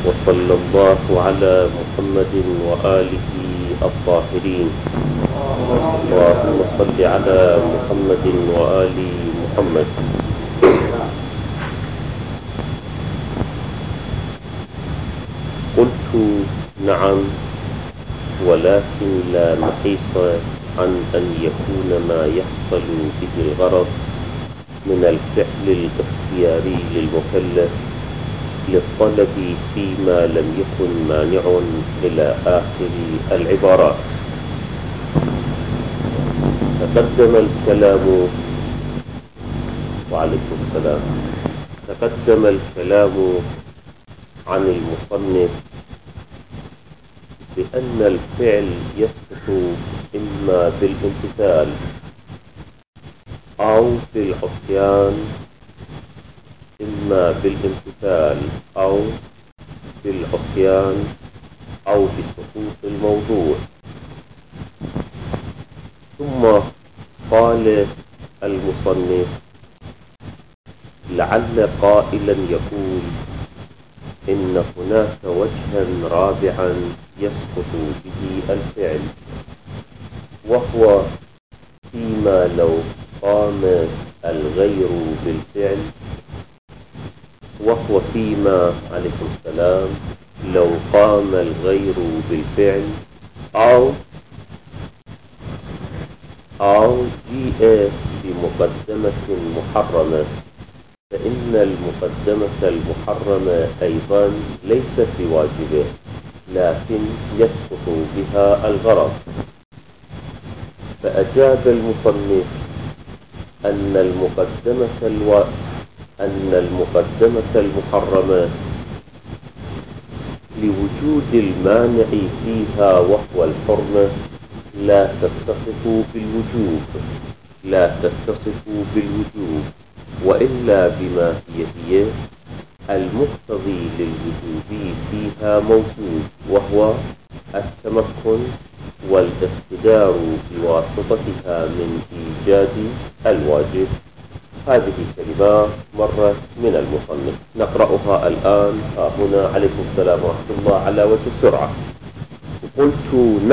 وصلى الله على محمد وآله الطاهرين. اللهم صل على محمد وآل محمد. قلت نعم، ولكن لا محيص عن أن يكون ما يحصل به الغرض من الفعل الاختياري للمكلف للطلب فيما لم يكن مانع إلى آخر العبارات. تقدم الكلام وعليكم السلام. تقدم الكلام عن المصنف بأن الفعل يسقط إما بالامتثال أو بالعصيان، إما بالامتثال أو بالعصيان أو بسقوط الموضوع. ثم قال المصنف: لعل قائلا يقول إن هناك وجها رابعا يسقط به الفعل، وهو فيما لو قام الغير بالفعل، وهو فيما عليكم السلام لو قام الغير بالفعل أو جيء بمقدمة محرمة، فإن المقدمة المحرمة أيضا ليست بواجبة، لكن يسقط بها الغرض. فأجاب المصنف أن المقدمة المحرمة لوجود المانع فيها وهو الحرمة لا تتصف بالوجوب، وإلا بما هي المقتضي للوجوب فيها موجود، وهو التمكن والاقتدار بواسطتها من إيجاد الواجب. هذه كلمات مرت من المصنف، نقرأها الآن هنا. عليكم السلام ورحمة الله على وجه السرعة. قلت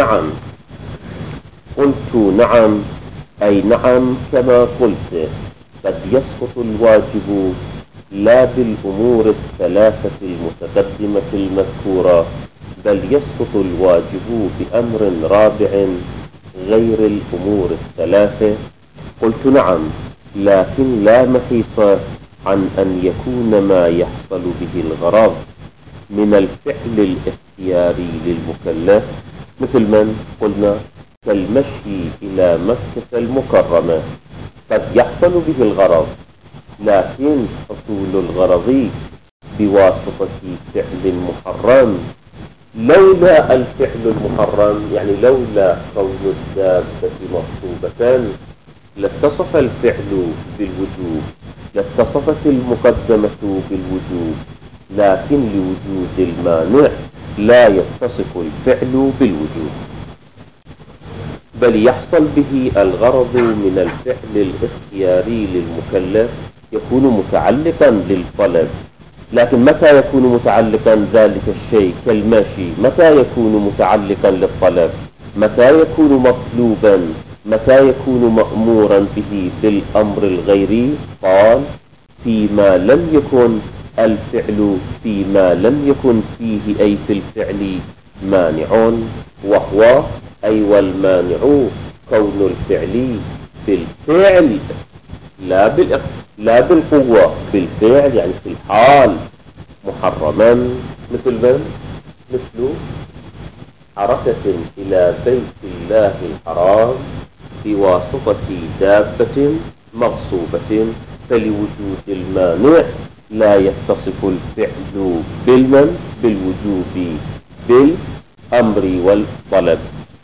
نعم أي نعم كما قلت، قد يسقط الواجب لا بالأمور الثلاثة المتقدمة المذكورة، بل يسقط الواجب بأمر رابع غير الأمور الثلاثة. قلت نعم، لكن لا محيص عن أن يكون ما يحصل به الغرض من الفعل الاختياري للمكلف مثل من قلنا كالمشي إلى مكة المكرمة، قد يحصل به الغرض، لكن حصول الغرض بواسطة فعل محرم. لولا الفعل المحرم، يعني لولا كون الدابة مغصوبة، لاتصف الفعل بالوجوب، لاتصفت المقدمة بالوجوب، لكن لوجود المانع لا يتصف الفعل بالوجوب، بل يحصل به الغرض من الفعل الاختياري للمكلف، يكون متعلقا للطلب. لكن متى يكون متعلقا ذلك الشيء كالمشي؟ متى يكون متعلقا للطلب؟ متى يكون مطلوبا؟ متى يكون مأمورا به بالأمر الغيري؟ قال: فيما لم يكن الفعل، فيما لم يكن فيه أي في الفعل مانع، وهو أي والمانع كون الفعل بالفعل لا بالقوة، بالفعل يعني في الحال محرما، مثل حركة إلى بيت الله الحرام بواسطة دابة مغصوبة، فلوجود المانع لا يتصف الفعل بالوجوب بالأمر والطلب.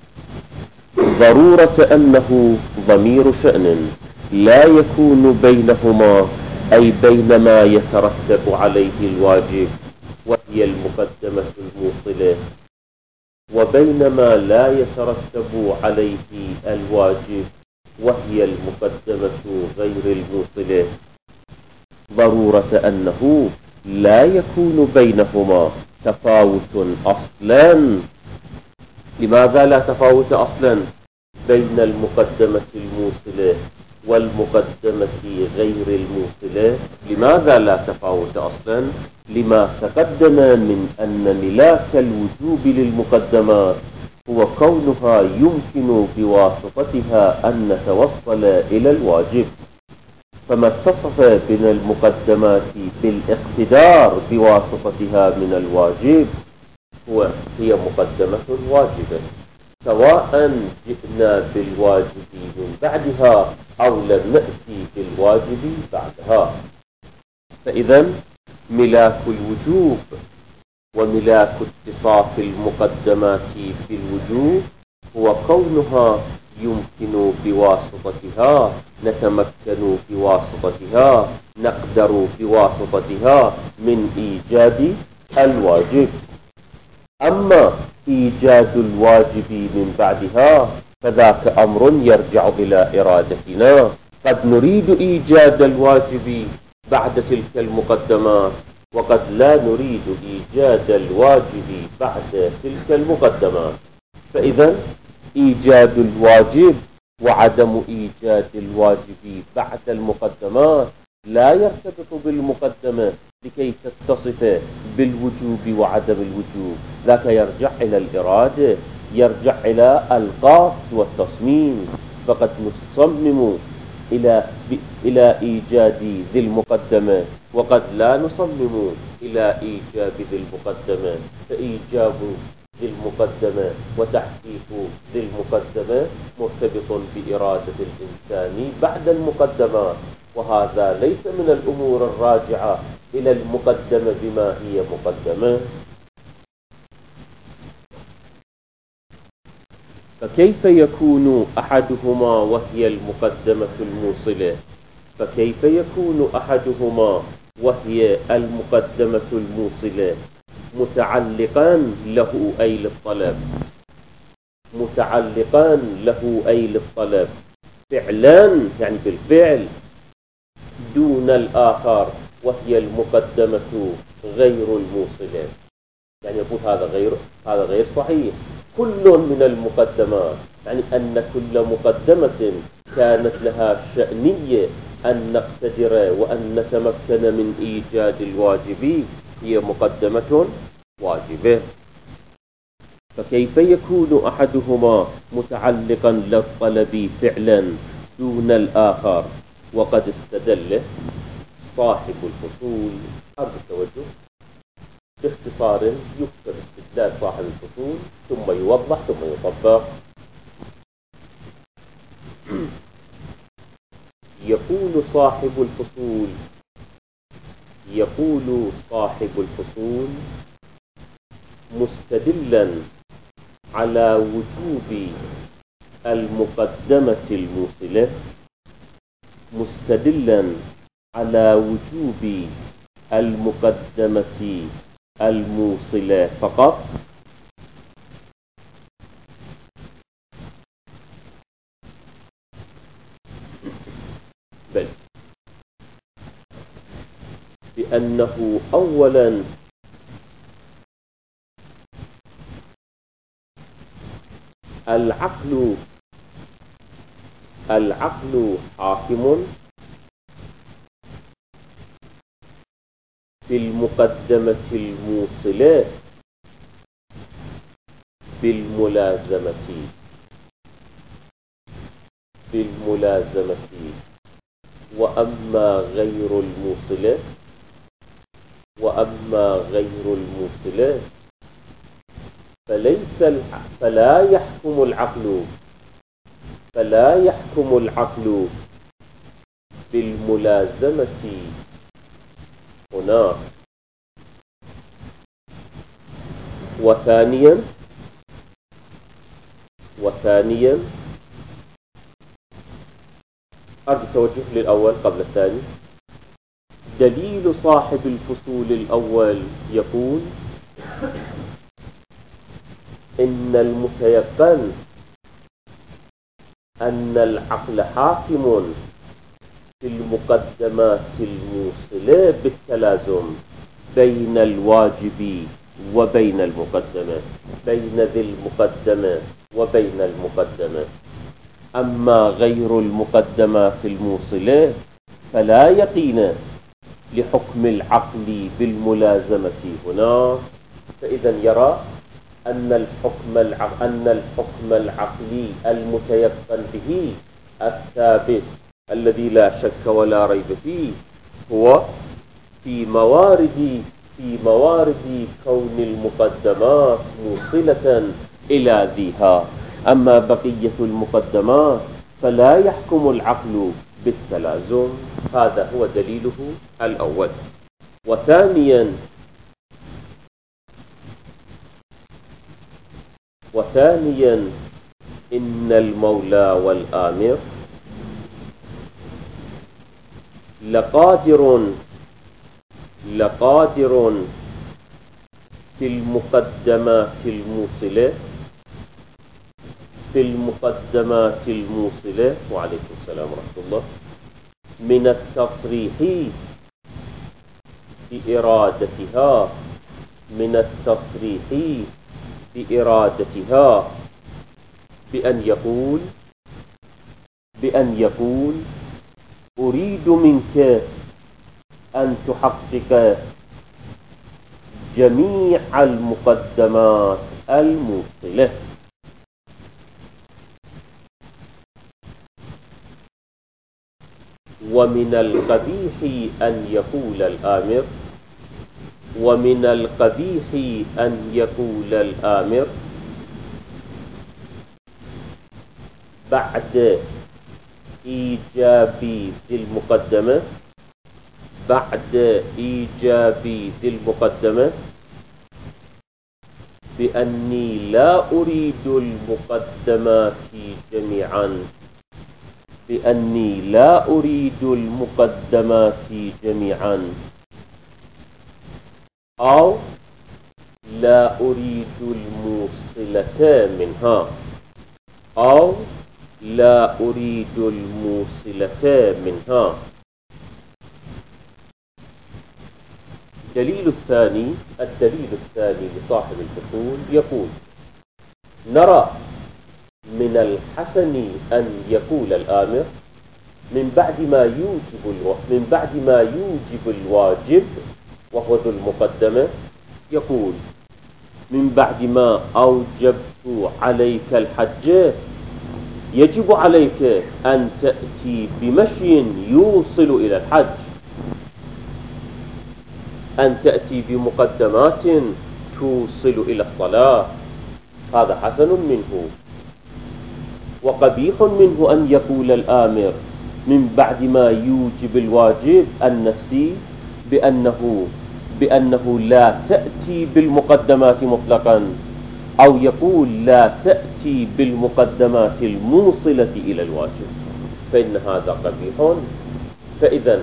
ضرورة أنه ضمير شأن لا يكون بينهما، أي بين ما يترتب عليه الواجب وهي المقدمة الموصلة، وبين ما لا يترتب عليه الواجب وهي المقدمة غير الموصلة. ضرورة أنه لا يكون بينهما تفاوت أصلا. لماذا لا تفاوت أصلا بين المقدمة الموصلة والمقدمة غير الموصلة؟ لماذا لا تفاوت أصلا؟ لما تقدم من أن ملاك الوجوب للمقدمات هو كونها يمكن بواسطتها أن نتوصل إلى الواجب، فما اتصف من المقدمات بالاقتدار بواسطتها من الواجب هي مقدمة واجبة، سواء جئنا بالواجب من بعدها أو لم نأتي بالواجب بعدها. فإذا ملاك الوجوب وملاك اتصاف المقدمات بالوجوب هو كونها يمكن بواسطتها، نتمكن بواسطتها، نقدر بواسطتها من إيجاد الواجب. أما إيجاد الواجب من بعدها فذاك أمر يرجع إلى إرادتنا، قد نريد إيجاد الواجب بعد تلك المقدمات، وقد لا نريد إيجاد الواجب بعد تلك المقدمات. فإذا إيجاد الواجب وعدم إيجاد الواجب بعد المقدمات لا يرتبط بالمقدمة لكي تتصف بالوجوب وعدم الوجوب، ذاك يرجع إلى الإرادة، يرجع إلى القصد والتصميم. فقد نصمم إلى إيجاد ذي المقدمة، وقد لا نصمم إلى إيجاب ذي المقدمة. فإيجاب ذي المقدمة وتحقيق ذي المقدمة مرتبط بإرادة الإنسان بعد المقدمات، وهذا ليس من الأمور الراجعة إلى المقدمة بما هي مقدمة. فكيف يكون أحدهما وهي المقدمة الموصلة؟ فكيف يكون أحدهما وهي المقدمة الموصلة متعلقا له أي للطلب، متعلقا له أي للطلب فعلا، يعني بالفعل، دون الآخر وهي المقدمة غير الموصلة. يعني يقول هذا غير صحيح. كل من المقدمات، يعني أن كل مقدمة كانت لها شأنية أن نقتدر وأن نتمكن من إيجاد الواجب هي مقدمة واجبة. فكيف يكون أحدهما متعلقا للطلب فعلا دون الآخر؟ وقد استدل صاحب الفصول، أرجو التوجه، باختصار يكتب استدلال صاحب الفصول ثم يوضح ثم يطبق. يقول صاحب الفصول مستدلا على وجوب المقدمة الموصلة، مستدلا على وجوب المقدمة الموصلة فقط، بل بأنه أولا العقل حاكم في المقدمة الموصلة بالملازمة، وأما غير الموصلة فلا يحكم العقل بالملازمة هناك. وثانيا أرجو التوجه للأول قبل الثاني. دليل صاحب الفصول الأول يقول إن المتيقن أن العقل حاكم في المقدمات الموصلة بالتلازم بين الواجب وبين المقدمة، بين ذي المقدمة وبين المقدمة. أما غير المقدمات الموصلة فلا يقين لحكم العقل بالملازمة هنا. فإذا يرى أن الحكم العقلي المتيقن به الثابت الذي لا شك ولا ريب فيه هو في موارد كون المقدمات موصلة إلى ذيها. أما بقية المقدمات فلا يحكم العقل بالتلازم. هذا هو دليله الأول. وثانيا إن المولى والآمر لقادر في المقدمات الموصلة وعليكم السلام ورحمة الله من التصريح بإرادتها بأن يقول أريد منك أن تحقق جميع المقدمات الموصلة. ومن القبيح أن يقول الآمر بعد إيجاب ذي المقدمة بأني لا أريد المقدمات جميعا أو لا أريد الموصلة منها. الدليل الثاني لصاحب الفصول يقول نرى من الحسن أن يقول الآمر من بعد ما يوجب الواجب وهو ذو المقدمة، يقول من بعد ما أوجبت عليك الحج يجب عليك أن تأتي بمشي يوصل إلى الحج، أن تأتي بمقدمات توصل إلى الصلاة. هذا حسن منه. وقبيح منه أن يقول الآمر من بعد ما يوجب الواجب النفسي بأنه لا تأتي بالمقدمات مطلقا، أو يقول لا تأتي بالمقدمات الموصلة إلى الواجب، فإن هذا قبيح. فإذا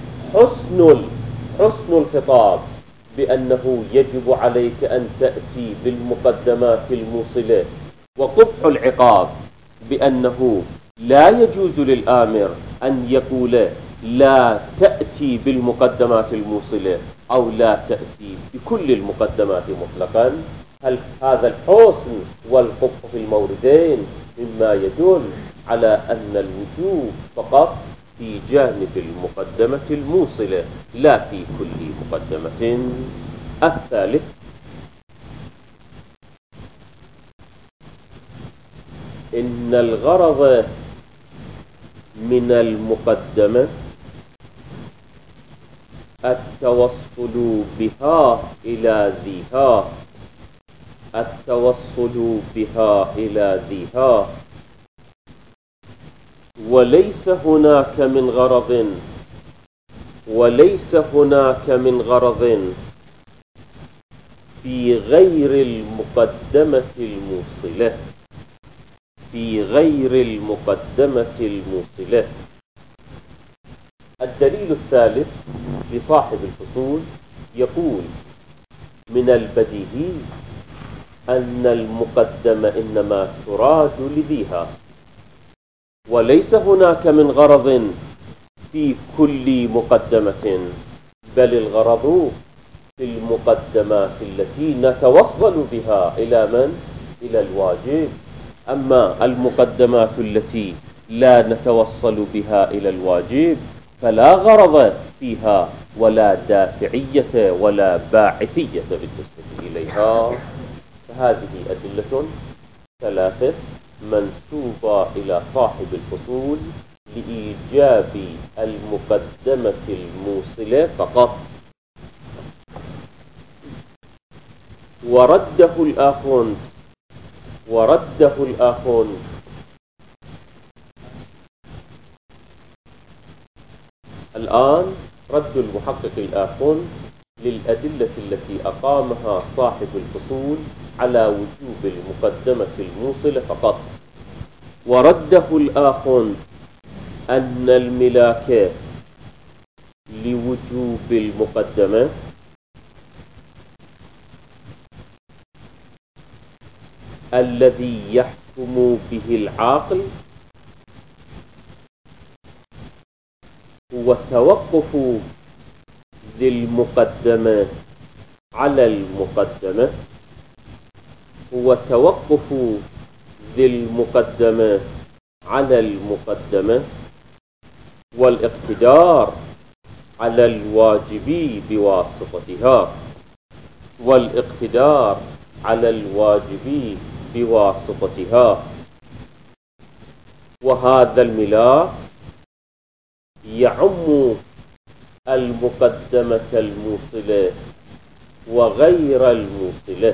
حسن الخطاب بأنه يجب عليك أن تأتي بالمقدمات الموصلة، وقبح العقاب بأنه لا يجوز للآمر أن يقول لا تأتي بالمقدمات الموصلة أو لا تأتي بكل المقدمات مطلقا. هل هذا الحسن والقبح في الموردين مما يدل على أن الوجوب فقط في جانب المقدمة الموصلة لا في كل مقدمة. الثالث إن الغرض من المقدمة التوصل بها إلى ذيها، وليس هناك من غرض في غير المقدمة الموصلة. الدليل الثالث لصاحب الفصول يقول من البديهي أن المقدمة إنما تراد لذيها، وليس هناك من غرض في كل مقدمة، بل الغرض في المقدمات التي نتوصل بها إلى من؟ إلى الواجب. أما المقدمات التي لا نتوصل بها إلى الواجب فلا غرض فيها ولا دافعية ولا باعثية بالنسبة إليها. فهذه أدلة ثلاثة منسوبة إلى صاحب الفصول لإيجاب المقدمة الموصلة فقط. ورده الآخرون الآن رد المحقق الآخرون للأدلة التي أقامها صاحب الفصول على وجوب المقدمة الموصلة فقط. ورده الآخرون أن الملاك لوجوب المقدمة الذي يحكم به العاقل هو توقف ذي المقدمة على المقدمة والاقتدار على الواجب بواسطتها. وهذا الملاك يعم المقدمة الموصلة وغير الموصلة.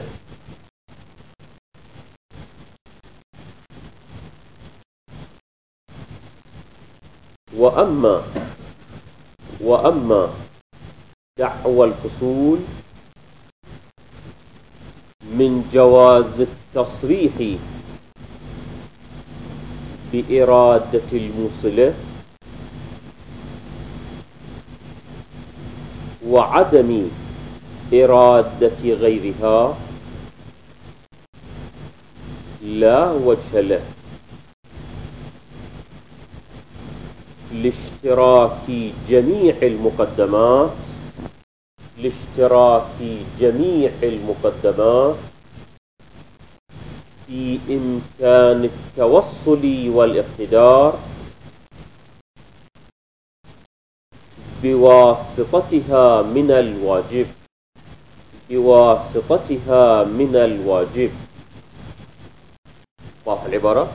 وأما دعوى الفصول من جواز التصريح بإرادة الموصلة وعدم إرادة غيرها لا وجه له لاشتراك جميع المقدمات في إمكان التوصل والاقتدار بواسطتها من الواجب. واضح العبارة؟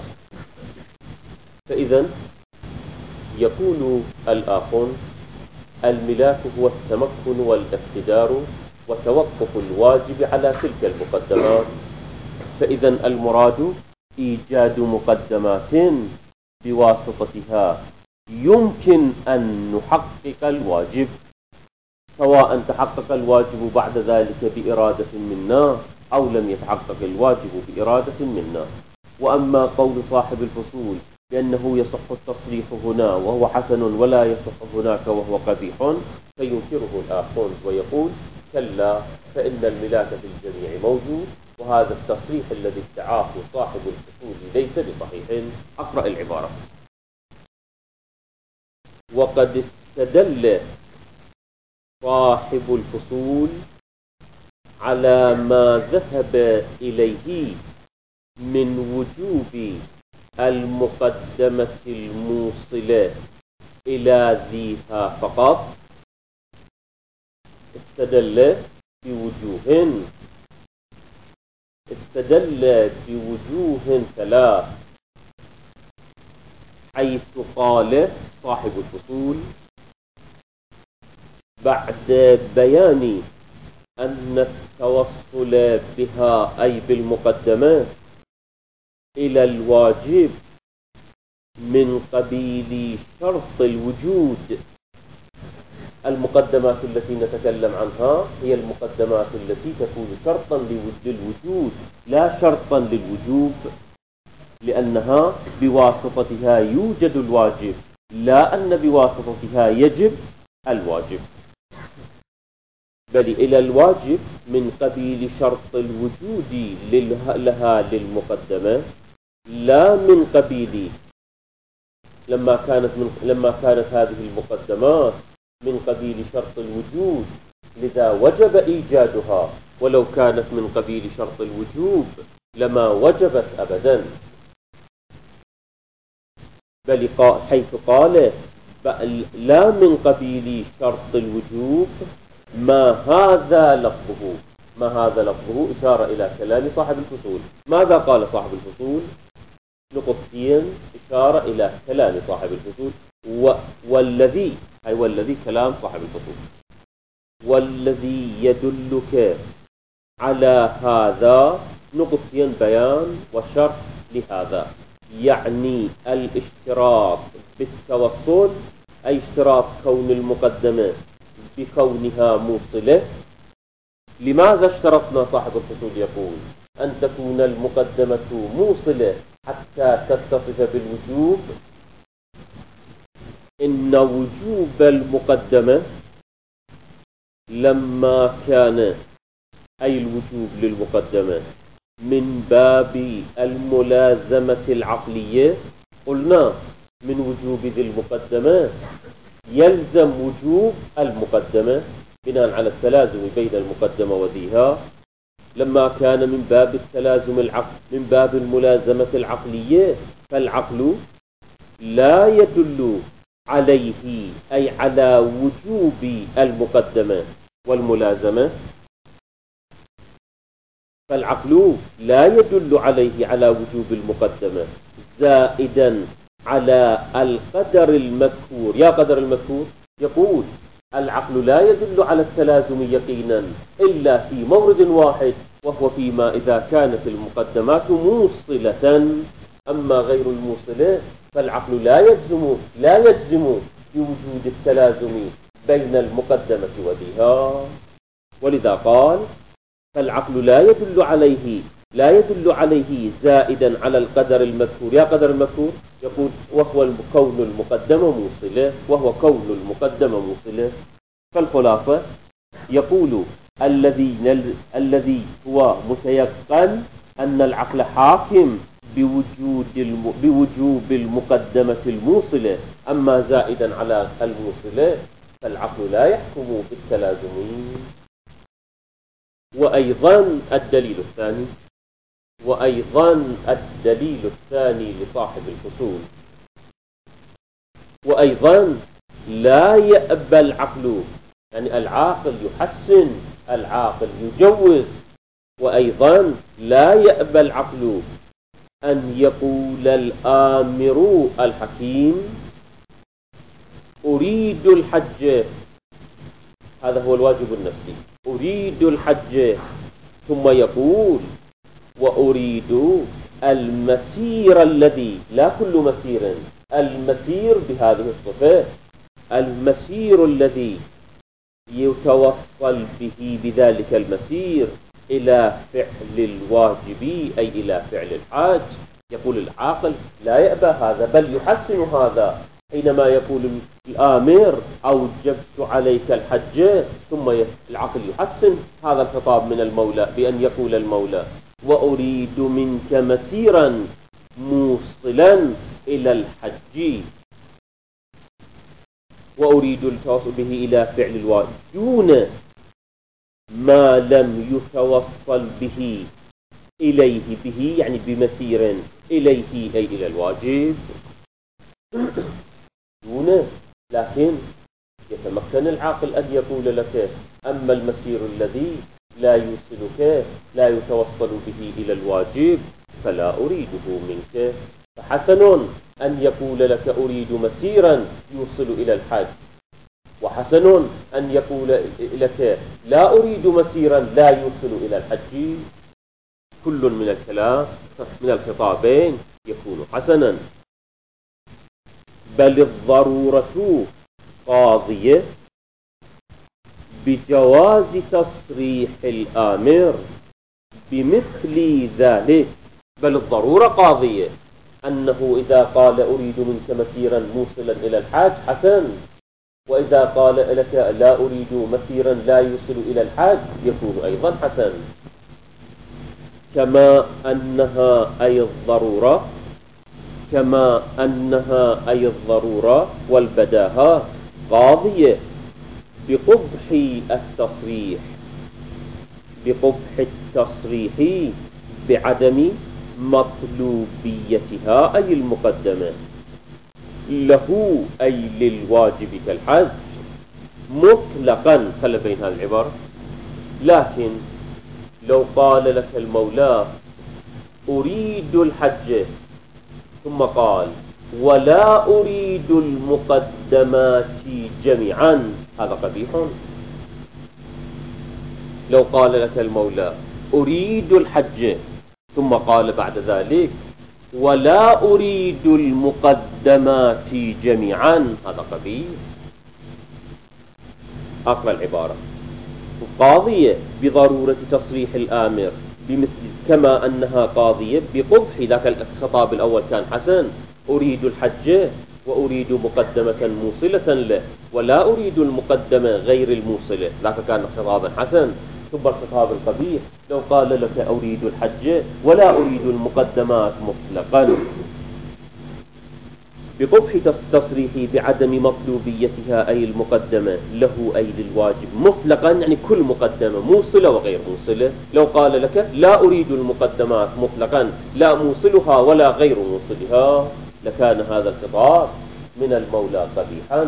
فإذا يقول الآخر الملاك هو التمكن والاقتدار وتوقف الواجب على تلك المقدمات. فإذا المراد إيجاد مقدمات بواسطتها يمكن أن نحقق الواجب، سواء تحقق الواجب بعد ذلك بإرادة منا أو لم يتحقق الواجب بإرادة منا. وأما قول صاحب الفصول لأنه يصح التصريح هنا وهو حسن ولا يصح هناك وهو قبيح فينكره الآخرون ويقول كلا، فإن الملاك في الجميع موجود، وهذا التصريح الذي ادعاه صاحب الفصول ليس بصحيح. أقرأ العبارة. وقد استدل صاحب الفصول على ما ذهب إليه من وجوب المقدمة الموصلة إلى ذيها فقط. استدل بوجوه ثلاث، حيث قال صاحب الفصول بعد بيان أن التوصل بها أي بالمقدمة إلى الواجب من قبيل شرط الوجود. المقدمات التي نتكلم عنها هي المقدمات التي تكون شرطا للوجود لا شرطا للوجوب، لأنها بواسطتها يوجد الواجب، لا أن بواسطتها يجب الواجب، بل إلى الواجب من قبيل شرط الوجود لها للمقدمة، لا من قبيل لما كانت هذه المقدمات من قبيل شرط الوجود لذا وجب إيجادها، ولو كانت من قبيل شرط الوجوب لما وجبت أبدا. بل حيث قال لا من قبيل شرط الوجوب ما هذا لفظه، ما هذا لفظه إشارة إلى كلام صاحب الفصول. ماذا قال صاحب الفصول؟ نقطتين إشارة إلى كلام صاحب الفصول. والذي أي والذي كلام صاحب الفصول، والذي يدلك على هذا نقطتين بيان وشرح لهذا، يعني الاشتراط بالتوصل أي اشتراط كون المقدمة بكونها موصلة. لماذا اشترطنا؟ صاحب الفصول يقول أن تكون المقدمة موصلة حتى تتصف بالوجوب. إن وجوب المقدمة لما كان أي الوجوب للمقدمة من باب الملازمة العقلية، قلنا من وجوب ذي المقدمة يلزم وجوب المقدمة بناء على التلازم بين المقدمة وذيها. لما كان من باب التلازم من باب الملازمة العقلية فالعقل لا يدل عليه أي على وجوب المقدمة والملازمة، فالعقل لا يدل عليه على وجوب المقدمة زائدا على القدر المذكور. يا قدر المذكور يقول العقل لا يدل على التلازم يقينا إلا في مورد واحد، وهو فيما إذا كانت المقدمات موصلة. أما غير الموصلة فالعقل لا يجزم بوجود التلازم بين المقدمة وذيها. ولذا قال فالعقل لا يدل عليه زائدا على القدر المذكور. يا قدر المذكور يقول وهو كون المقدمة موصلة. فالخلاصة يقول الذي هو متيقن أن العقل حاكم بوجوب المقدمة الموصلة، أما زائدا على الموصلة فالعقل لا يحكم بالتلازم. وأيضا الدليل الثاني لصاحب الفصول، وأيضا لا يأبى العقل، يعني العاقل يحسن، العاقل يجوز، وأيضا لا يأبى العقل أن يقول الآمر الحكيم أريد الحج، هذا هو الواجب النفسي، أريد الحج، ثم يقول وأريد المسير الذي، لا كل مسير، المسير بهذه الصفة، المسير الذي يتوصل به بذلك المسير إلى فعل الواجب أي إلى فعل الحاج. يقول العاقل لا يأبى هذا بل يحسن هذا، حينما يقول الآمر أوجبت عليك الحج، ثم العقل يحسن هذا الخطاب من المولى بأن يقول المولى وأريد منك مسيرا موصلا إلى الحج، وأريد التوصل به إلى فعل الواجب دون ما لم يتوصل به إليه به، يعني بمسير إليه أي إلى الواجب دونه. لكن يتمكن العاقل أن يقول لك أما المسير الذي لا يوصلك، لا يتوصل به إلى الواجب فلا أريده منك. فحسن أن يقول لك أريد مسيرا يوصل إلى الحج، وحسن أن يقول لك لا أريد مسيرا لا يوصل إلى الحج. كل من الكلام من الخطابين يكون حسنا. بل الضرورة قاضية بجواز تصريح الآمر بمثل ذلك. بل الضرورة قاضية أنه إذا قال أريد منك مسيرا موصلا إلى الحاج حسن، وإذا قال لك لا أريد مسيرا لا يوصل إلى الحاج يكون أيضا حسن. كما أنها أي الضرورة والبداهة قاضية بقبح التصريح بعدم مطلوبيتها أي المقدمة له أي للواجب كالحج مطلقا. خلى بين هذه العبارة. لكن لو قال لك المولى أريد الحج ثم قال ولا أريد المقدمات جميعا، هذا قبيح. لو قال لك المولى أريد الحج ثم قال بعد ذلك ولا أريد المقدمات جميعا، هذا قبيح. أقرأ العبارة: قاضية بضرورة تصريح الآمر بمثل كما أنها قاضية بقبح. ذاك الخطاب الأول كان حسن، أريد الحج وأريد مقدمة موصلة له ولا أريد المقدمة غير الموصلة، ذاك كان خطابا حسن. ثم الخطاب القبيح لو قال لك أريد الحج ولا أريد المقدمات مطلقا بقبح تصريحي بعدم مطلوبيتها أي المقدمة له أي للواجب مطلقا، يعني كل مقدمة موصلة وغير موصلة. لو قال لك لا أريد المقدمات مطلقا لا موصلها ولا غير موصلها لكان هذا الخطاب من المولى قبيحا.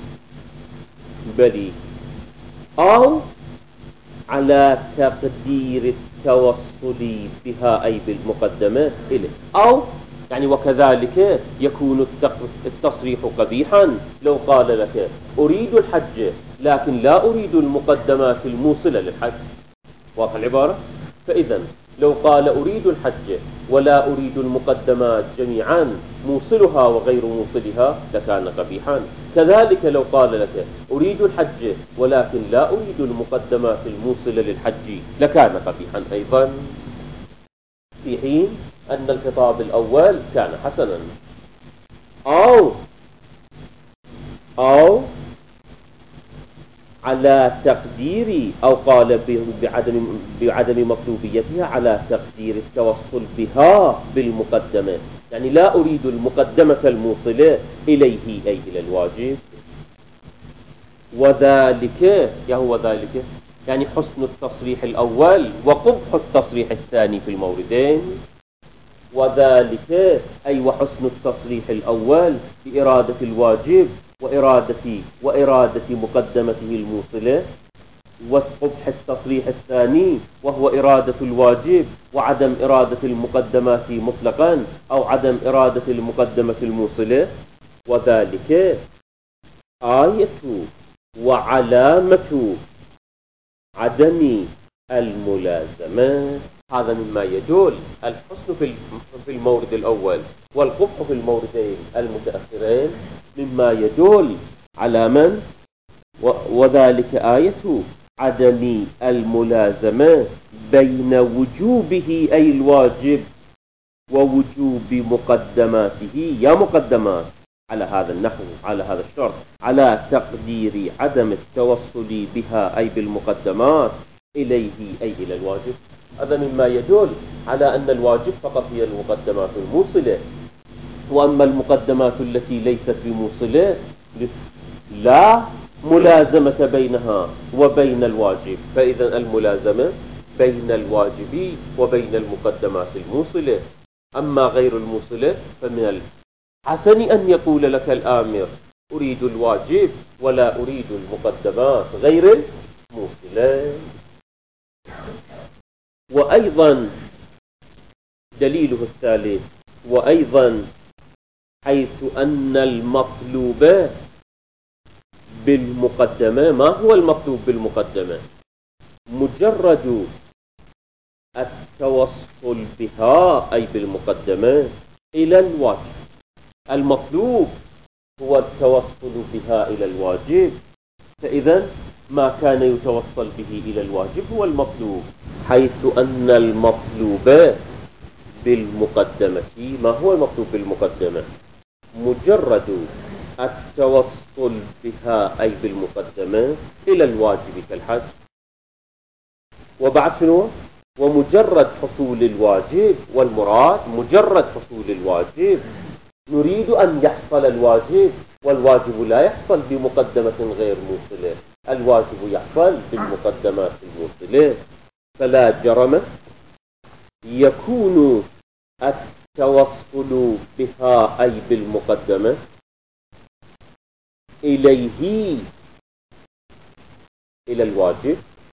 بل أو على تقدير التوصل بها أي بالمقدمة إليه، أو يعني وكذلك يكون التصريح قبيحا لو قال لك أريد الحج لكن لا أريد المقدمات الموصلة للحج. واضح العبارة؟ فإذا لو قال أريد الحج ولا أريد المقدمات جميعا موصلها وغير موصلها لكان قبيحا. كذلك لو قال لك أريد الحج ولكن لا أريد المقدمات الموصلة للحج لكان قبيحا أيضا، في حين أن الخطاب الأول كان حسنا. أو على تقدير، أو قال بعدم مطلوبيتها على تقدير التوصل بها بالمقدمة، يعني لا أريد المقدمة الموصلة إليه أي إلى الواجب. وذلك هو ذلك يعني حسن التصريح الأول وقبح التصريح الثاني في الموردين. وذلك أي وحسن التصريح الأول بإرادة الواجب وإرادة مقدمته الموصلة، وقبح التصريح الثاني وهو إرادة الواجب وعدم إرادة المقدمات مطلقا أو عدم إرادة المقدمة الموصلة. وذلك آية وعلامة عدم الملازمة. هذا مما يدل الحسن في المورد الأول والقبح في الموردين المتأخرين مما يدل على من؟ وذلك آية عدم الملازمة بين وجوبه أي الواجب ووجوب مقدماته، يا مقدمات على هذا النحو، على هذا الشرط، على تقدير عدم التوصل بها أي بالمقدمات إليه أي إلى الواجب. هذا مما يدل على أن الواجب فقط هي المقدمات الموصلة، وأما المقدمات التي ليست بموصلة لا ملازمة بينها وبين الواجب، فإذا الملازمة بين الواجب وبين المقدمات الموصلة. أما غير الموصلة فمن الحسن أن يقول لك الآمر أريد الواجب ولا أريد المقدمات غير الموصلة. وأيضا دليله الثالث، وأيضا حيث أن المطلوب بالمقدمة، ما هو المطلوب بالمقدمة؟ مجرد التوصل بها أي بالمقدمة إلى الواجب. المطلوب هو التوصل بها إلى الواجب، فإذا ما كان يتوصل به إلى الواجب هو المطلوب. حيث أن المطلوب بالمقدمة، ما هو المطلوب بالمقدمة؟ مجرد التوصل بها أي بالمقدمة إلى الواجب كالحج. وبعد شنو؟ ومجرد حصول الواجب، والمراد مجرد حصول الواجب، نريد أن يحصل الواجب والواجب لا يحصل بمقدمة غير موصلة، الواجب يحصل بالمقدمات الموصلة. فلا جرم يكون التوصل بها أي بالمقدمة إليه إلى الواجب،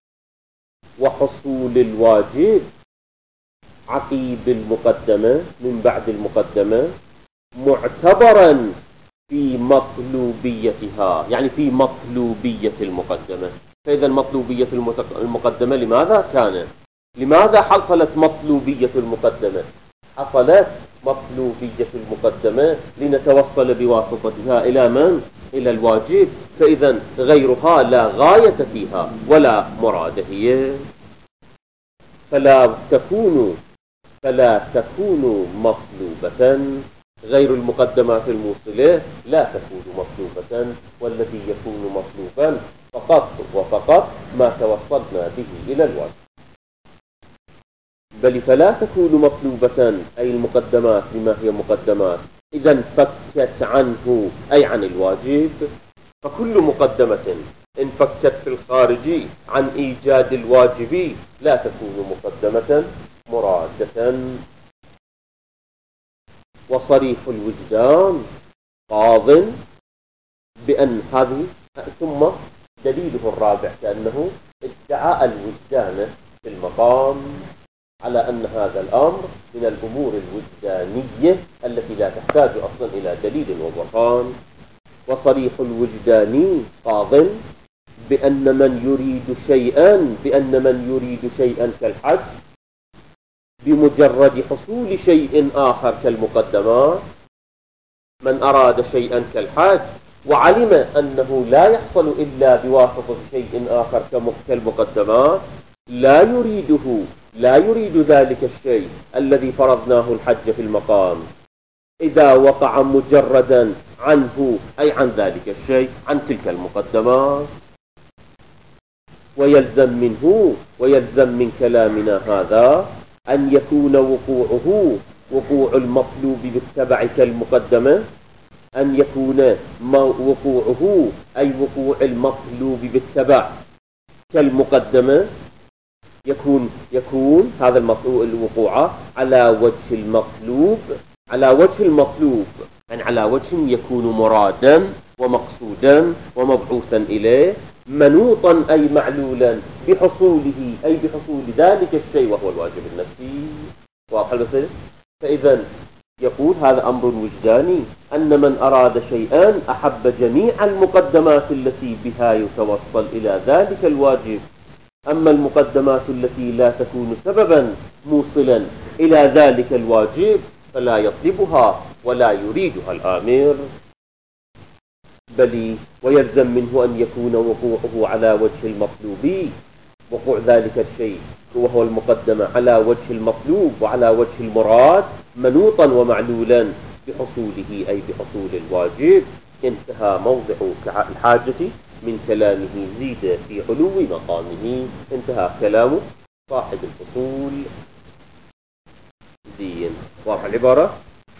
وحصول الواجب عقيب المقدمة من بعد المقدمة، معتبرا في مطلوبيتها، يعني في مطلوبية المقدمة. فإذا مطلوبية المقدمة لماذا حصلت مطلوبية المقدمة؟ حصلت مطلوبية المقدمة لنتوصل بواسطتها إلى من؟ إلى الواجب. فإذا غيرها لا غاية فيها ولا مراد هي، فلا تكون مطلوبة. غير المقدمات الموصلة لا تكون مطلوبة، والذي يكون مطلوبا فقط وفقط ما توصلنا به إلى الواجب. بل فلا تكون مطلوبة أي المقدمات بما هي مقدمات إذا انفكت عنه أي عن الواجب. فكل مقدمة انفكت في الخارج عن إيجاد الواجب لا تكون مقدمة مرادة. وصريح الوجدان قاض بأن هذه، ثم دليله الرابع كأنه ادعاء الوجدان في المقام، على أن هذا الأمر من الأمور الوجدانية التي لا تحتاج أصلا إلى دليل وبرهان. وصريح الوجدان قاض بأن من يريد شيئا كالحج بمجرد حصول شيء آخر كالمقدمات. من أراد شيئا كالحج وعلم أنه لا يحصل إلا بواسطة شيء آخر كالمقدمات، لا يريد ذلك الشيء الذي فرضناه الحج في المقام إذا وقع مجردا عنه، أي عن ذلك الشيء، عن تلك المقدمات. ويلزم من كلامنا هذا أن يكون وقوع المطلوب بالتبع كالمقدمة، أن يكون وقوعه أي وقوع المطلوب بالتبع كالمقدمة، يكون هذا الوقوع على وجه المطلوب، يعني على وجه يكون مرادا ومقصودا ومبعوثا إليه، منوطا أي معلولا بحصوله، أي بحصول ذلك الشيء وهو الواجب النفسي. واضح المسألة؟ فإذا يقول هذا أمر وجداني، أن من أراد شيئا أحب جميع المقدمات التي بها يتوصل إلى ذلك الواجب. أما المقدمات التي لا تكون سببا موصلا إلى ذلك الواجب فلا يطلبها ولا يريدها الآمر. بل ويلزم منه أن يكون وقوعه على وجه المطلوب، وقوع ذلك الشيء وهو المقدمة على وجه المطلوب وعلى وجه المراد، منوطا ومعلولا بحصوله أي بحصول الواجب. انتهى موضع الحاجة من كلامه زيد في علو مقامه. انتهى كلام صاحب الفصول. زين. واضح العبارة؟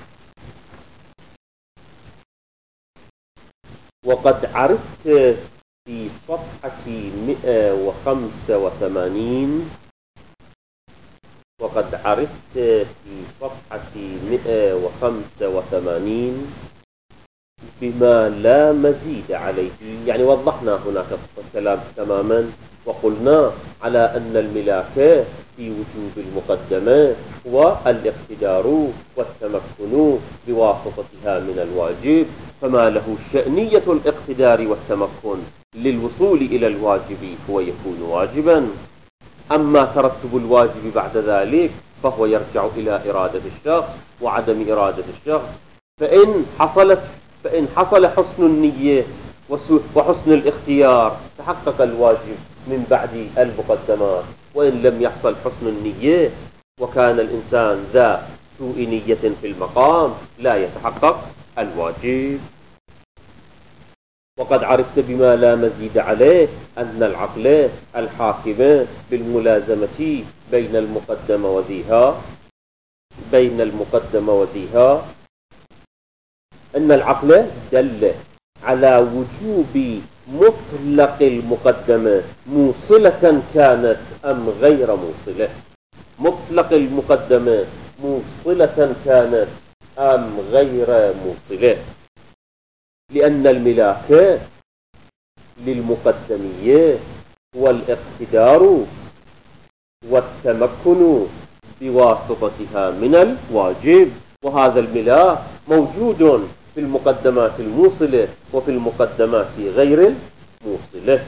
وقد عرفت في صفحة 185 بما لا مزيد عليه، يعني وضحنا هناك الكلام تماما، وقلنا على أن الملاك في وجوب المقدمة هو الاقتدار والتمكن بواسطتها من الواجب، فما له شأنية الاقتدار والتمكن للوصول إلى الواجب هو يكون واجبا. أما ترتب الواجب بعد ذلك فهو يرجع إلى إرادة الشخص وعدم إرادة الشخص. فإن حصل حسن النية وحسن الاختيار تحقق الواجب من بعد المقدمات، وإن لم يحصل حسن النية وكان الإنسان ذا سوء نية في المقام لا يتحقق الواجب. وقد عرفت بما لا مزيد عليه أن العقل الحاكم بالملازمة بين المقدمة وذيها، أن العقل دل على وجوب مطلق المقدمة موصلة كانت أم غير موصلة. مطلق المقدمة موصلة كانت أم غير موصلة، لأن الملاك للمقدمية هو الاقتدار والتمكن بواسطتها من الواجب، وهذا الملاك موجود في المقدمات الموصلة وفي المقدمات غير الموصلة.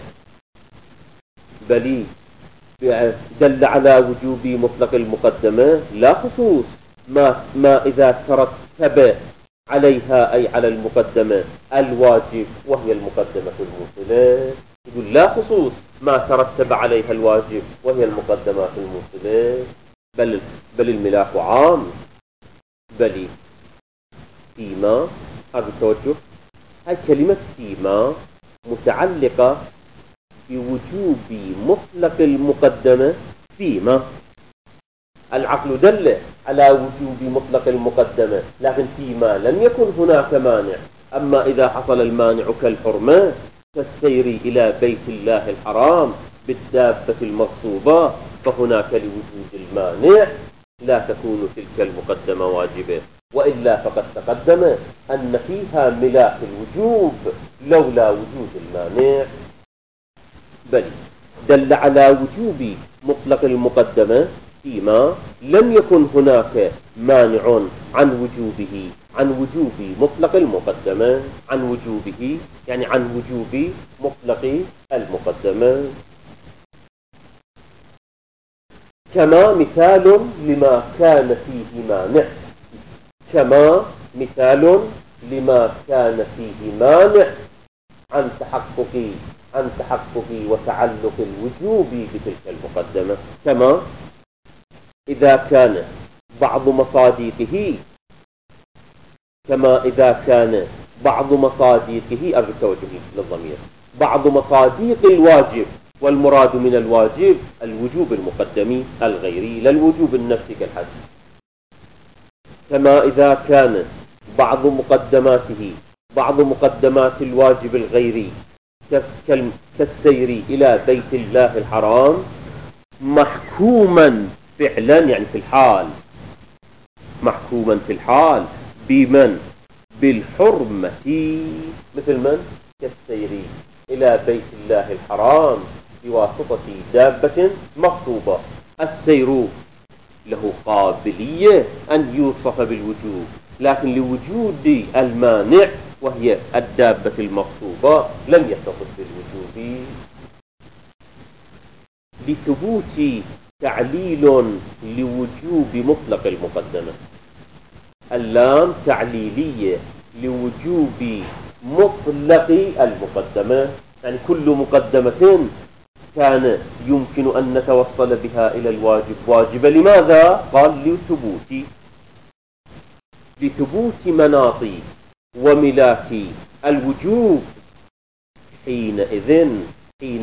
بل دل على وجوب مطلق المقدمة لا خصوص ما إذا ترتب عليها أي على المقدمة الواجب وهي المقدمة الموصلة. يقول لا خصوص ما ترتب عليها الواجب وهي المقدمات الموصلة، بل الملاك عام. بل فيما هذا التوجه، هاي كلمة فيما متعلقة بوجوب مطلق المقدمة فيما. العقل دل على وجوب مطلق المقدمة، لكن فيما لم يكن هناك مانع. أما إذا حصل المانع كالحرمة كالسير إلى بيت الله الحرام بالدابة المغصوبة، فهناك لوجود المانع لا تكون تلك المقدمة واجبة، وإلا فقد تقدم أن فيها ملاك الوجوب لولا وجود المانع. بل دل على وجوب مطلق المقدمة فيما لم يكن هناك مانع عن وجوب مطلق المقدمة، عن وجوبه يعني عن وجوب مطلق المقدمة. كما مثال لما كان فيه مانع، كما مثال لما كان فيه مانع عن تحقق وتعلق الوجوب بتلك المقدمة. كما إذا كان بعض مصادقه أرجو التوجه للضمير، بعض مصادق الواجب، والمراد من الواجب الوجوب المقدمي الغيري لا الوجوب النفسي كالحج. كما إذا كان بعض مقدمات الواجب الغيري كالسير إلى بيت الله الحرام محكوما فعلا يعني في الحال، محكوما في الحال بمن؟ بالحرمة، مثل من؟ كالسير إلى بيت الله الحرام بواسطة دابة مغصوبة. السير له قابلية أن يوصف بالوجوب، لكن لوجود المانع وهي الدابة المغصوبة لم يتصف بالوجوب. لثبوت تعليل لوجوب مطلق المقدمة. اللام تعليلية لوجوب مطلق المقدمة، يعني كل مقدمة كان يمكن أن نتوصل بها إلى الواجب واجبة. لماذا؟ قال لثبوت مناط وملاك الوجوب حين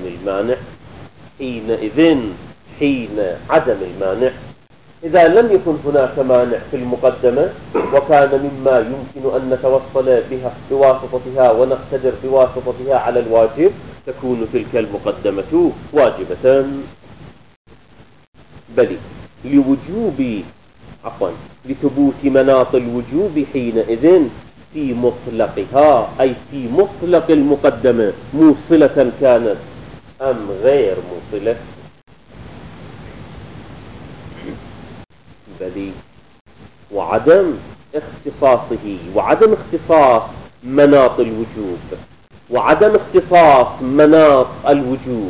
عدم المانع. إذا لم يكن هناك مانع في المقدمة وكان مما يمكن أن نتوصل بها بواسطتها ونقتدر بواسطتها على الواجب، تكون تلك المقدمة واجبة. بل لثبوت مناط الوجوب حينئذ في مطلقها، أي في مطلق المقدمة موصلة كانت أم غير موصلة. بل وعدم اختصاص مناط الوجوب، وعدم اختصاص مناط الوجوب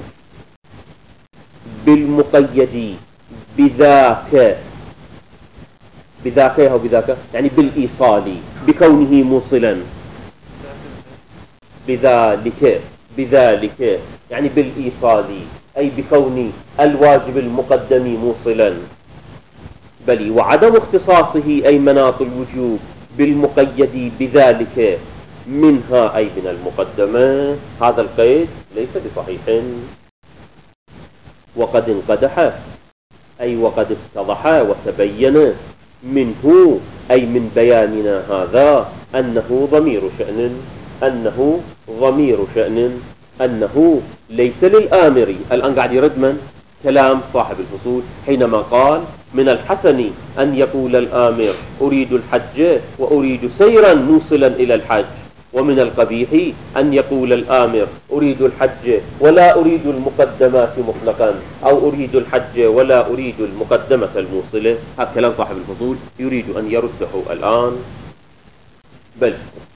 بالمقيد بذاك أو بذاك يعني بالإيصال بكونه موصلا، بذلك يعني بالإيصال أي بكون الواجب المقدم موصلا. بل وعدم اختصاصه أي مناط الوجوب بالمقيد بذلك منها أي من المقدمة، هذا القيد ليس بصحيح. وقد انقدح أي وقد اتضح وتبين منه أي من بياننا هذا أنه ضمير شأن، أنه ضمير شأن أنه ليس للآمر. الآن قاعد يرد من؟ كلام صاحب الفصول حينما قال من الحسن أن يقول الآمر أريد الحج وأريد سيرا موصلا إلى الحج، ومن القبيح أن يقول الآمر أريد الحج ولا أريد المقدمات مطلقا، أو أريد الحج ولا أريد المقدمة الموصلة. هذا كلام صاحب الفصول يريد أن يرده الآن. بل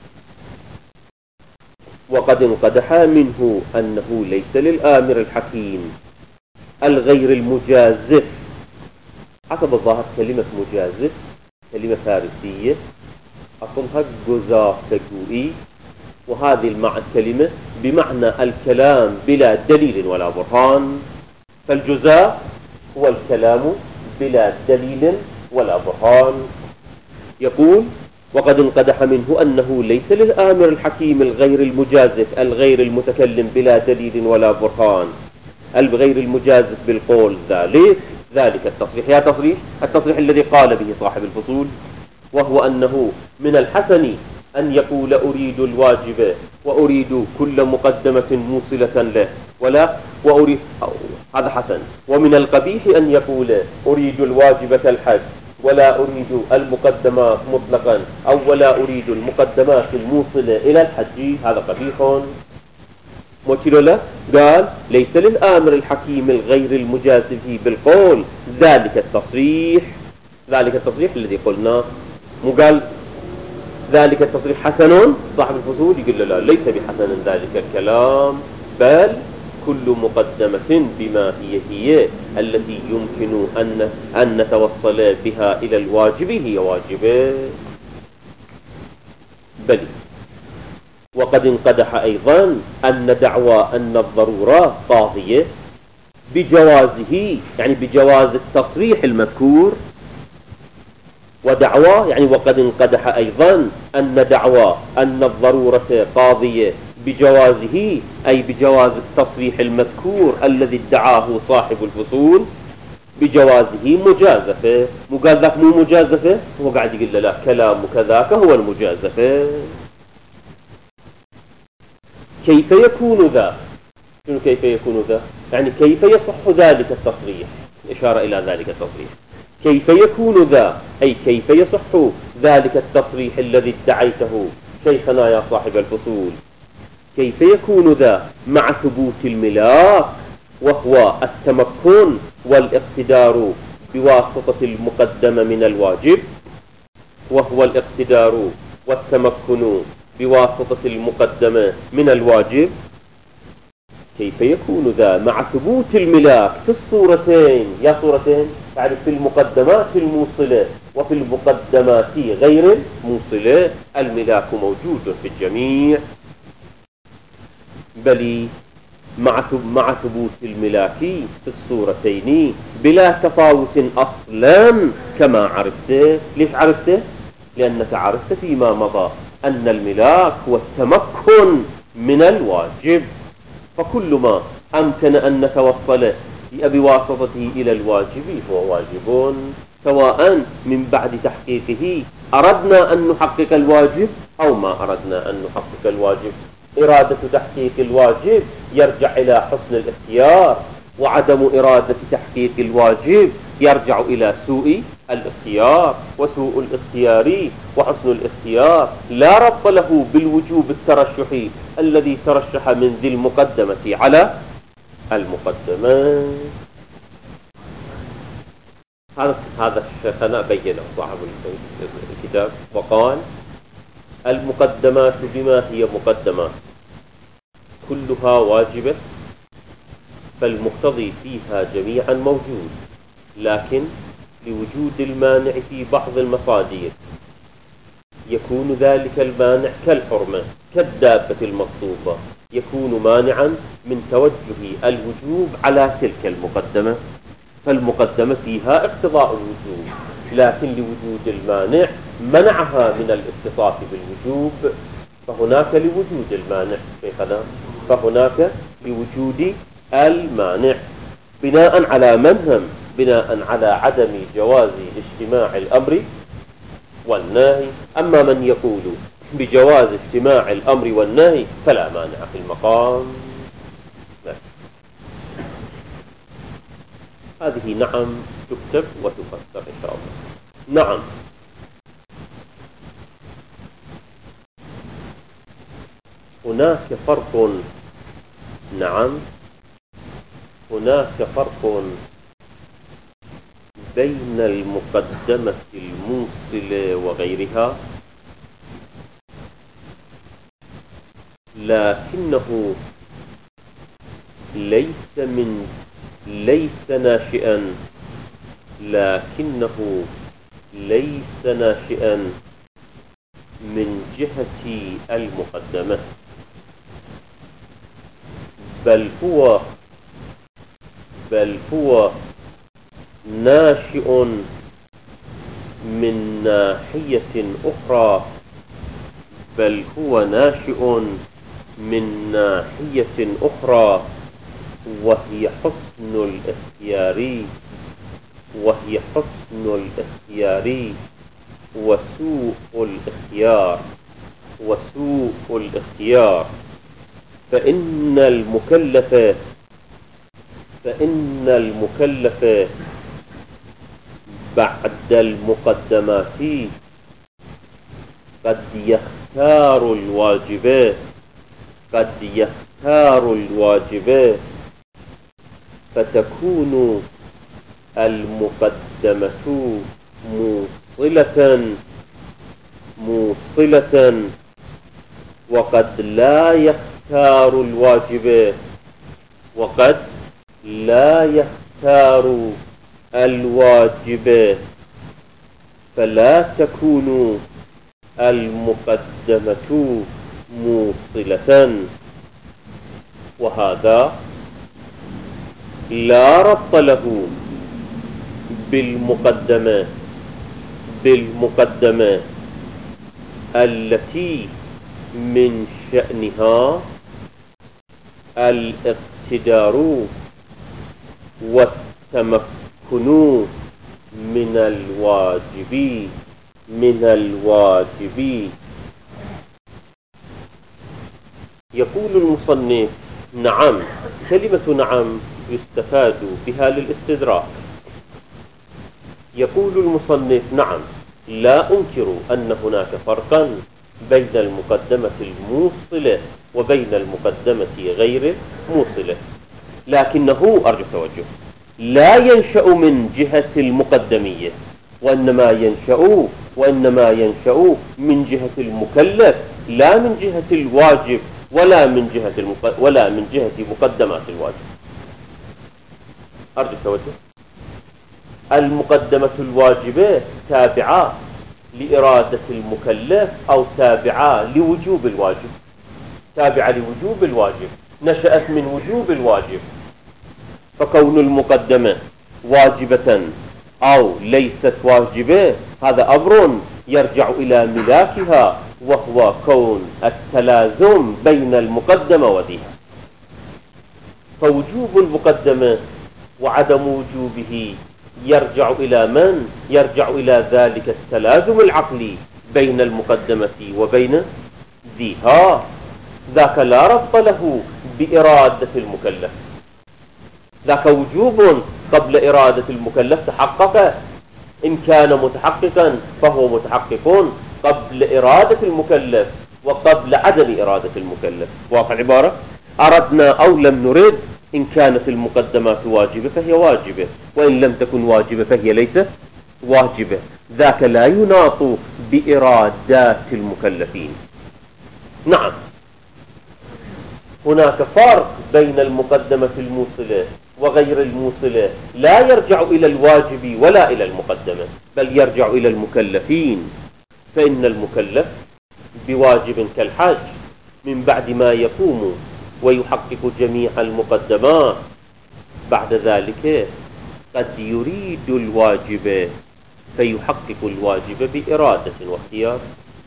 وقد انقدح منه أنه ليس للآمر الحكيم الغير المجازف. حسب الظاهر كلمة مجازف كلمة فارسية أصلها جزاف تجوئي، وهذه الكلمة بمعنى الكلام بلا دليل ولا برهان. فالجزاف هو الكلام بلا دليل ولا برهان. يقول وقد انقدح منه أنه ليس للآمر الحكيم الغير المجازف الغير المتكلم بلا دليل ولا برهان، الغير المجازف بالقول ذلك التصريح. يا تصريح التصريح الذي قال به صاحب الفصول، وهو أنه من الحسن أن يقول أريد الواجب وأريد كل مقدمة موصلة له ولا وأريد هذا حسن، ومن القبيح أن يقول أريد الواجب كالحج ولا أريد المقدمات مطلقا، أو ولا أريد المقدمات الموصلة إلى الحج. هذا قبيح. له قال ليس للآمر الحكيم الغير المجازف بالقول ذلك التصريح الذي قلنا. مو قال ذلك التصريح حسن؟ صاحب الفصول يقول لا ليس بحسن ذلك الكلام، بل كل مقدمة بما هي التي يمكن أن نتوصل بها إلى الواجب هي واجبة. بل وقد انقدح أيضا أن دعوى أن الضرورة قاضية بجوازه، يعني بجواز التصريح المذكور. ودعوى يعني وقد انقدح أيضا أن دعوى أن الضرورة قاضية بجوازه، أي بجواز التصريح المذكور الذي ادعاه صاحب الفصول بجوازه مجازفة. قال ذاك مو مجازفة، هو قاعد يقول لا كلام كذاك هو المجازفة. كيف يكون ذا؟ شنو كيف يكون ذا؟ يعني كيف يصح ذلك التصريح، إشارة إلى ذلك التصريح. كيف يكون ذا أي كيف يصح ذلك التصريح الذي ادعيته شيخنا يا صاحب الفصول. كيف يكون ذا مع ثبوت الملاك وهو التمكن والاقتدار بواسطة المقدمة من الواجب، وهو الاقتدار والتمكن بواسطة المقدمة من الواجب. كيف يكون ذا مع ثبوت الملاك في الصورتين؟ يا صورتين يعني في المقدمات الموصلة وفي المقدمات غير الموصلة. الملاك موجود في الجميع. بل مع ثبوت الملاك في الصورتين بلا تفاوت أصلا كما عرفته. ليش عرفته؟ لأنك عرفت فيما مضى أن الملاك هو التمكن من الواجب، فكل ما أمكن أن نتوصل بواسطته إلى الواجب هو واجب، سواء من بعد تحقيقه أردنا أن نحقق الواجب أو ما أردنا أن نحقق الواجب. إرادة تحقيق الواجب يرجع إلى حسن الاختيار، وعدم إرادة تحقيق الواجب يرجع إلى سوء الاختيار. وسوء الاختيار وحسن الاختيار لا ربط له بالوجوب الترشحي الذي ترشح من ذي المقدمة على المقدمة. هذا الشيخنا بينه صاحب الكتاب وقال المقدمات بما هي مقدمات كلها واجبة، فالمقتضي فيها جميعا موجود، لكن لوجود المانع في بعض المصادر يكون ذلك المانع كالحرمة كالدابة المغصوبة، يكون مانعا من توجه الوجوب على تلك المقدمة. فالمقدمة فيها اقتضاء الوجوب، لكن لوجود المانع منعها من الاختصاص بالوجوب. فهناك لوجود المانع شيخنا، فهناك لوجود المانع بناء على منهم، بناء على عدم جواز اجتماع الأمر والنهي. أما من يقول بجواز اجتماع الأمر والنهي فلا مانع في المقام. هذه نعم تكتب وتفسر إن شاء الله. نعم. هناك فرق. نعم هناك فرق بين المقدمة الموصلة وغيرها، لكنه ليس ناشئا، لكنه ليس ناشئا من جهة المقدمة، بل هو ناشئ من ناحية أخرى، بل هو ناشئ من ناحية أخرى، وهي حسن الاختيار وسوء الاختيار. فإن المكلف بعد المقدمات قد يختار الواجبات، فتكون المقدمة موصلة، وقد لا يختار الواجب، فلا تكون المقدمة موصلة. وهذا لا ربط له بالمقدمة التي من شأنها الاقتدار والتمكن من الواجب. يقول المصنف نعم. كلمة نعم يستفاد بها للاستدراك. يقول المصنف نعم، لا أنكر أن هناك فرقا بين المقدمة الموصلة وبين المقدمة غير الموصلة، لكنه أرجو التوجه لا ينشأ من جهة المقدمية، وإنما ينشأ من جهة المكلف، لا من جهة الواجب ولا من جهة مقدمات الواجب. أرجو التوجه. المقدمة الواجبة تابعة لإرادة المكلف أو تابعة لوجوب الواجب، نشأت من وجوب الواجب. فكون المقدمة واجبة أو ليست واجبة هذا أمر يرجع إلى ملاكها، وهو كون التلازم بين المقدمة وديها. فوجوب المقدمة وعدم وجوبه يرجع إلى من؟ يرجع إلى ذلك التلازم العقلي بين المقدمة وبين ذيها. ذاك لا ربط له بإرادة المكلف، ذاك وجوب قبل إرادة المكلف تحقق. إن كان متحققا فهو متحقق قبل إرادة المكلف وقبل عدم إرادة المكلف. واضح العبارة؟ أردنا أو لم نرد، إن كانت المقدمات واجبة فهي واجبة، وإن لم تكن واجبة فهي ليست واجبة. ذاك لا يناط بإرادات المكلفين. نعم هناك فرق بين المقدمة الموصلة وغير الموصلة، لا يرجع إلى الواجب ولا إلى المقدمة، بل يرجع إلى المكلفين. فإن المكلف بواجب كالحج من بعد ما يقوم ويحقق جميع المقدمات، بعد ذلك قد يريد الواجب فيحقق الواجب بإرادة واختيار.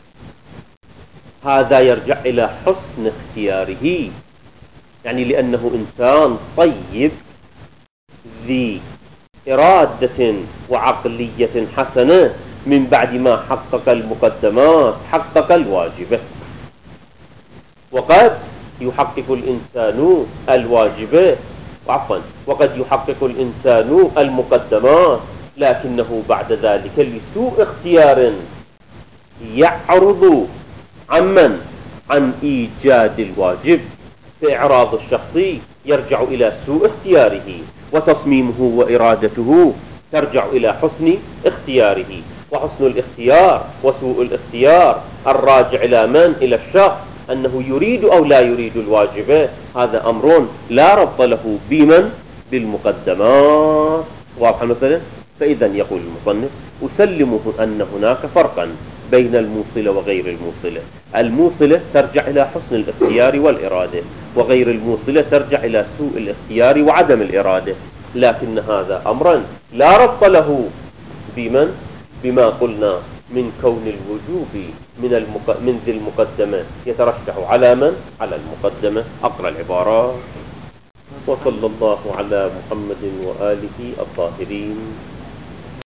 هذا يرجع إلى حسن اختياره، يعني لأنه إنسان طيب ذي إرادة وعقلية حسنة، من بعد ما حقق المقدمات حقق الواجب. وقد يحقق الإنسان الواجب وقد يحقق الإنسان المقدمات، لكنه بعد ذلك لسوء اختيار يعرض عن إيجاد الواجب. فإعراض الشخص يرجع إلى سوء اختياره، وتصميمه وإرادته ترجع إلى حسن اختياره. وحسن الاختيار وسوء الاختيار الراجع إلى من؟ إلى الشخص، أنه يريد أو لا يريد الواجب. هذا أمر لا ربط له بمن؟ بالمقدمات. واضح مثلا؟ فإذا يقول المصنف: أسلمه أن هناك فرقا بين الموصلة وغير الموصلة. الموصلة ترجع إلى حسن الاختيار والإرادة، وغير الموصلة ترجع إلى سوء الاختيار وعدم الإرادة. لكن هذا أمرا لا ربط له بما قلنا من كون الوجوب من ذي المقدمة يترشح على من؟ على المقدمة. أقرأ العبارات: وصلى الله على محمد وآله الطاهرين.